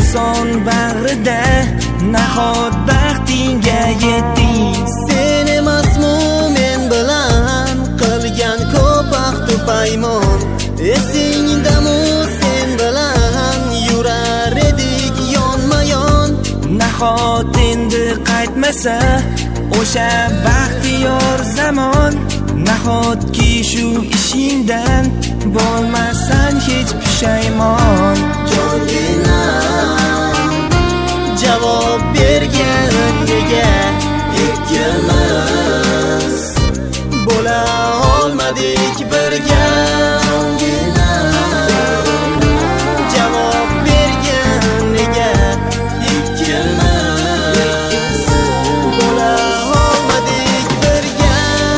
inson bag'rida, nahot baxtingga yetding. Sen emasmi men bilan qilgan ko'p ahdu paymon? Esingdamu sen bilan yurar edik yonma-yon. Nahot endi qaytmasa o'sha baxtiyor zamon, nahotki shu ishingdan bo'lmasan hech pushaymon. Jongina javob bergin nega ikkimiz bo'la olmadik birga. Jongina javob bergin nega ikkimiz bo'la olmadik birga.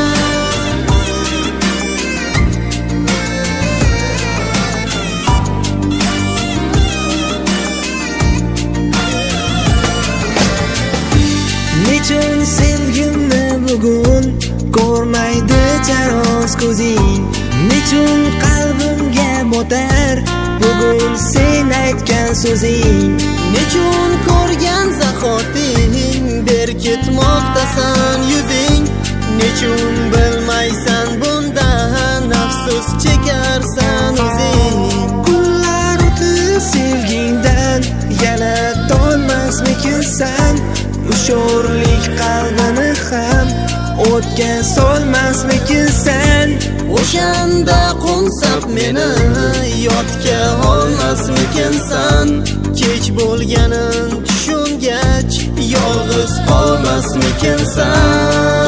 Nechun sevgimni bugun ko'rmaydi jaroz ko'zing? Nechun qalbimga botar bugun sen aytgan so'zing? Nechun ko'rgan zahoting berkitmoqdasan yuzing? Nechun bilmaysan bundan afsus chekarsan o'zing? Kunlar o'tib sevgingdan yana tolmasmikinsan? Sho'rlik qalbini ham o'tga solmasmikinsan? O'shanda qo'nsab meni yodga olmasmikinsan? Kech bo'lganin tushungach yolg'iz qolmasmikinsan?